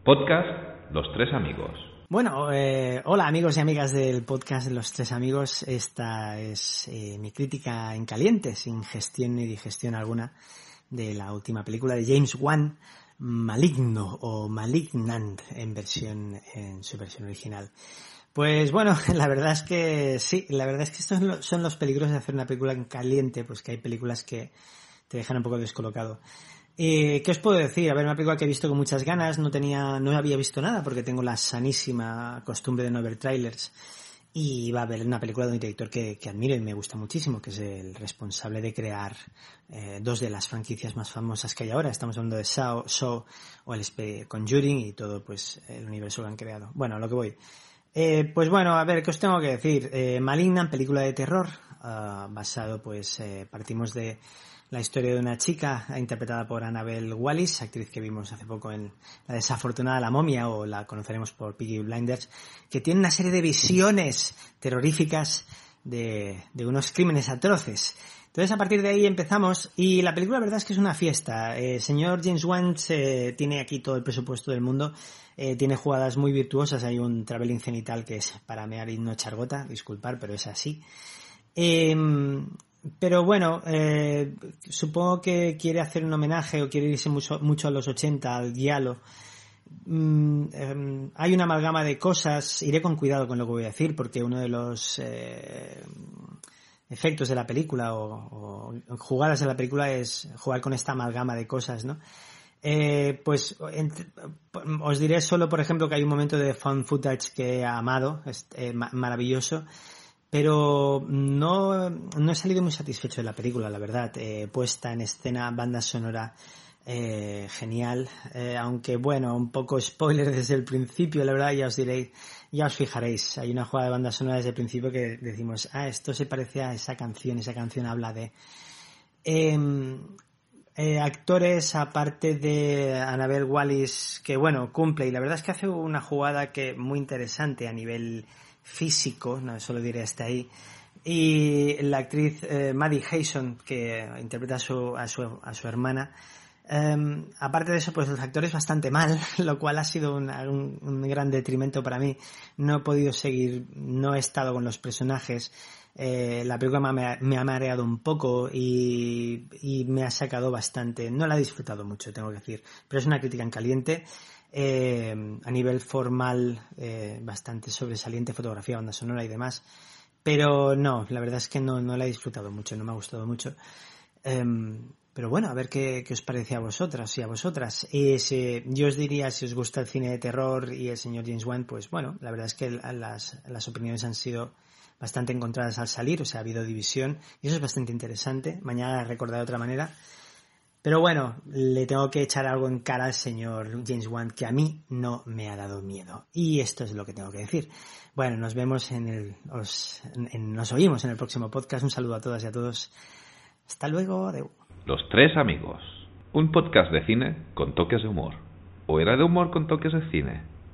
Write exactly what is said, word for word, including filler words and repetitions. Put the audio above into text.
Podcast Los Tres Amigos. Bueno, eh, hola amigos y amigas del podcast Los Tres Amigos. Esta es eh, mi crítica en caliente, sin gestión ni digestión alguna, de la última película de James Wan, Maligno o Malignant en versión en su versión original. Pues bueno, la verdad es que sí, la verdad es que estos son los peligros de hacer una película en caliente, pues que hay películas que te dejan un poco descolocado. Eh, ¿Qué os puedo decir? A ver, una película que he visto con muchas ganas, no tenía, no había visto nada porque tengo la sanísima costumbre de no ver trailers, y iba a ver una película de un director que, que admiro y me gusta muchísimo, que es el responsable de crear eh, dos de las franquicias más famosas que hay ahora. Estamos hablando de Saw, Saw o el Conjuring y todo pues el universo que han creado. Bueno, a lo que voy. Eh, pues bueno, a ver, ¿qué os tengo que decir? Eh, Malignant, película de terror, uh, basado pues, eh, partimos de la historia de una chica interpretada por Annabelle Wallis, actriz que vimos hace poco en La desafortunada La momia, o la conoceremos por Peaky Blinders, que tiene una serie de visiones terroríficas de, de unos crímenes atroces. Entonces a partir de ahí empezamos, y la película la verdad es que es una fiesta. El eh, señor James Wan eh, tiene aquí todo el presupuesto del mundo, eh, tiene jugadas muy virtuosas. Hay un traveling cenital que es para mear y no echar gota, disculpar, pero es así. Eh, Pero bueno, eh, supongo que quiere hacer un homenaje o quiere irse mucho, mucho a los ochenta, al giallo. Mm, eh, hay una amalgama de cosas. Iré con cuidado con lo que voy a decir, porque uno de los eh, efectos de la película o, o jugadas de la película es jugar con esta amalgama de cosas, ¿no? Eh, pues entre, os diré solo, por ejemplo, que hay un momento de found footage que he amado, es eh, maravilloso. Pero no, no he salido muy satisfecho de la película, la verdad. Eh, puesta en escena, banda sonora eh, genial. Eh, aunque bueno, un poco spoiler desde el principio, la verdad, ya os diréis, ya os fijaréis. Hay una jugada de banda sonora desde el principio que decimos, ah, esto se parece a esa canción, esa canción habla de... Eh, eh, actores, aparte de Annabelle Wallis, que bueno, cumple, y la verdad es que hace una jugada que muy interesante a nivel físico, no solo diré hasta ahí, y la actriz eh, Maddie Hayson, que interpreta a su, a su, a su hermana. Um, aparte de eso, pues los actores bastante mal, lo cual ha sido un, un, un gran detrimento para mí. No he podido seguir, no he estado con los personajes. Eh, la película me ha, me ha mareado un poco y, y me ha sacado bastante. No la he disfrutado mucho, tengo que decir, pero es una crítica en caliente. Eh, a nivel formal, eh, bastante sobresaliente, fotografía, banda sonora y demás, pero no, la verdad es que no, no la he disfrutado mucho, no me ha gustado mucho. Eh, pero bueno, a ver qué, qué os parece a vosotras y a vosotras. Y si, yo os diría, si os gusta el cine de terror y el señor James Wan, pues bueno, la verdad es que las, las opiniones han sido bastante encontradas al salir, o sea, ha habido división, y eso es bastante interesante. Mañana la recordaré de otra manera. Pero bueno, le tengo que echar algo en cara al señor James Wan que a mí no me ha dado miedo. Y esto es lo que tengo que decir. Bueno, nos vemos en el... Os, en, en, nos oímos en el próximo podcast. Un saludo a todas y a todos. Hasta luego. Adeu. Los Tres Amigos. Un podcast de cine con toques de humor. ¿O era de humor con toques de cine?